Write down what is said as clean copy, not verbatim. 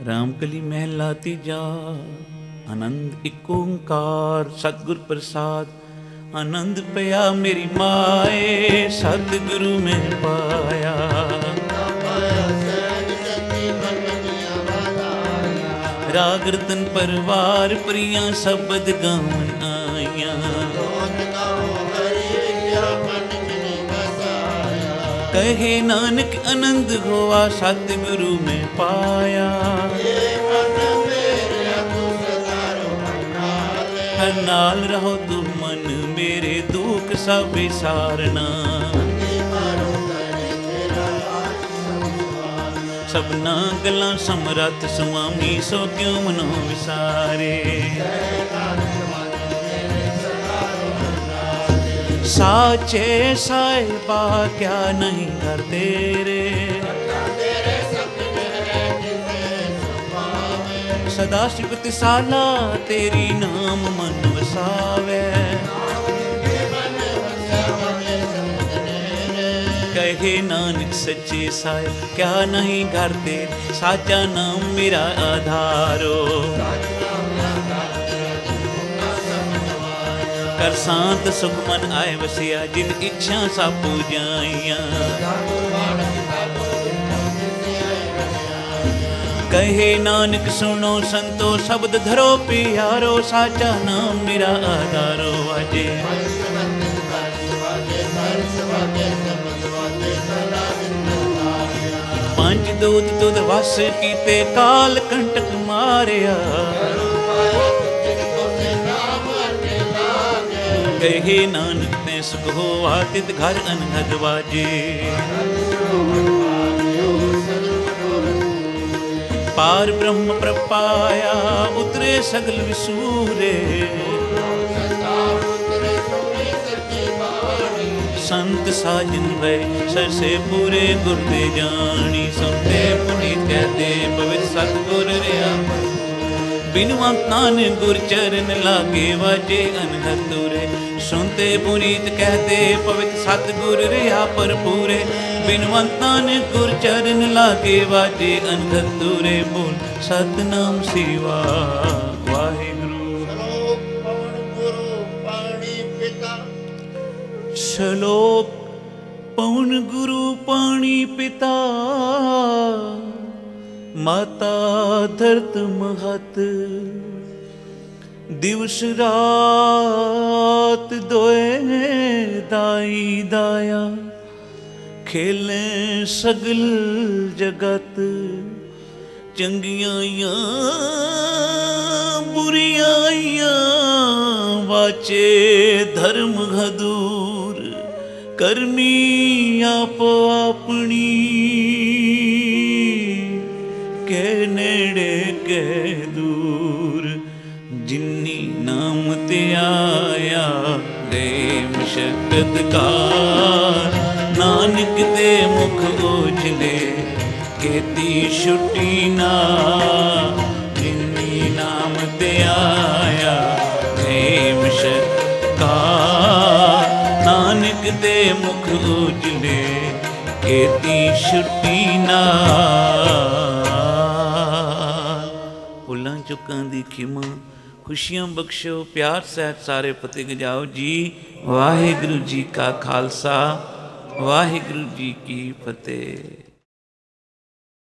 ਰਾਮ ਕਲੀ ਮਹਿਲਾ ਤੀਜਾ। ਆਨੰਦ ਇੱਕ ਓੰਕਾਰ ਸਤਿਗੁਰ ਪ੍ਰਸਾਦ। ਆਨੰਦ ਪਿਆ ਮੇਰੀ ਮਾਏ ਸਤਿਗੁਰੂ ਮੈਂ ਪਾਇਆ। ਰਾਗ ਰਤਨ ਪਰਵਾਰ ਪ੍ਰੀਆਂ ਸ਼ਬਦ ਗਾਵਨ ਆਈਆਂ। ਕਹੇ ਨਾਨਕ ਆਨੰਦ ਹੋਆ ਸਤਿਗੁਰੂ ਮੈਂ ਪਾਇਆ। ਹਰ ਨਾਲ ਰਹੋ ਤੁਮ ਮਨ ਮੇਰੇ ਦੁੱਖ ਸਭ ਵਿਸਾਰਨਾ। ਸਭਨਾ ਗੱਲਾਂ ਸਮਰੱਥ ਸੁਆਮੀ ਸੋ ਕਿਉ ਮਨੋ ਵਿਸਾਰੇ। ਸਾਚੇ ਸਾਹਿਬਾ ਕਿਆ ਨਹੀਂ ਕਰ ਤੇਰੇ। ਸਦਾ ਸਿਫਤ ਸਾਲਾ ਤੇਰੀ ਨਾਮ ਮਨ ਵਸਾਵੇ। ਕਹੇ ਨਾਨਕ ਸੱਚੇ ਸਾਹਿਬ ਕਿਆ ਨਹੀਂ ਘਰ ਤੇ। ਸਾਚਾ ਨਾਮ ਮੇਰਾ ਆਧਾਰੋ। ਕਰ ਸ਼ਾਂਤ ਸੁਖ ਮਨ ਆਏ ਵਸਿਆ। ਜਿਨ ਇੱਛਾ ਸਭ ਪੂਜਾਈਆਂ। ਕਹੇ ਨਾਨਕ ਸੁਣੋ ਸੰਤੋ ਸ਼ਬਦ ਧਰੋ ਪਿਆਰੋ। ਸਾਚਾ ਨਾਮ ਮੇਰਾ ਆਧਾਰੋ ਵਾਜੇ। ਪੰਜ ਦੂਤ ਤੁਧ ਵਸ ਕੀਤੇ ਕਾਲ ਕੰਟਕ ਮਾਰਿਆ। ਕਹੇ ਨਾਨਕ ਤੇ ਸੁਖ ਹੋਆ ਤਿਤ ਘਰ ਅਨਹਦ ਵਾਜੇ। ਪਾਰ ਬ੍ਰਹਮ ਪ੍ਰਪਾਇਆ ਉਤਰੇ ਸਗਲ ਵਿਸੂਰੇ। ਸੰਤ ਸਾਜਨ ਭਏ ਸਰਸੇ ਪੂਰੇ ਗੁਰ ਦੇ ਜਾਣੀ। ਸੁਣਤੇ ਪੁਨੀਤ ਕਹਤੇ ਪਵਿੱਤ ਸਤਿਗੁਰ ਰਿਹਾ। ਬਿਨਵੰਤ ਨਾਨਕ ਗੁਰ ਚਰਨ ਲਾਗੇ ਵਾਜੇ ਅਨਹਦ ਤੁਰੇ। ਸੁਣਤੇ ਪੁਨੀਤ ਕਹਤੇ ਪਵਿੱਤ ਸਤਿਗੁਰ ਰਿਹਾ ਭਰਪੂਰੇ। ਬਿਨਵੰਤ ਨਾਨਕ ਗੁਰ ਚਰਨ ਲਾਗੇ ਵਾਜੇ ਅਨਹਦ ਤੁਰੇ। ਬੋਲ ਸਤਿਨਾਮ ਸੇਵਾ ਵਾਹਿਗੁਰੂ। ਸ਼ਲੋਕ ਪਵਨ ਗੁਰੂ ਪਾਣੀ ਪਿਤਾ। ਮਾਤਾ ਧਰਤ ਮਹਤ। ਦਿਵਸ ਰਾਤ ਦੋਏ ਦਾਈ ਦਾਇਆ। ਖੇਲੇ ਸਗਲ ਜਗਤ। ਚੰਗਿਆਈਆਂ ਬੁਰੀਆਈਆਂ। ਵਾਚੇ ਧਰਮ ਹਦੂਰ। ਕਰਮੀ ਆਪ ਆਪਣੀ। ਕੇ ਨੇੜੇ ਕੇ ਦੂਰ। ਜਿਨੀ ਨਾਮ ਤੇ ਆਇਆ ਦੇ ਮੁਸ਼ਕਤ ਕਾਰ। ਨਾਨਕ ਦੇ ਮੁਖ ਉਜਲੇ ਕੀਤੀ ਛੁੱਟੀ ਨਾ। ਜਿਨੀ ਨਾਮ ਤੇ ਆਇਆ ਦੇ ਮੁਸ਼ਕਤ ਕਾਰ। ਨਾਨਕ ਦੇ ਮੁਖ ਉਜਲੇ ਕੀਤੀ ਛੁੱਟੀ ਨਾ। ਭੁੱਲਾਂ ਚੁੱਕਾਂ ਦੀ ਖਿਮਾ ਖੁਸ਼ੀਆਂ ਬਖਸ਼ੋ। ਪਿਆਰ ਸਹਿਤ ਸਾਰੇ ਫਤਿਹ ਗਜਾਓ ਜੀ। ਵਾਹਿਗੁਰੂ ਜੀ ਕਾ ਖਾਲਸਾ ਵਾਹਿਗੁਰੂ ਜੀ ਕੀ ਫਤਿਹ।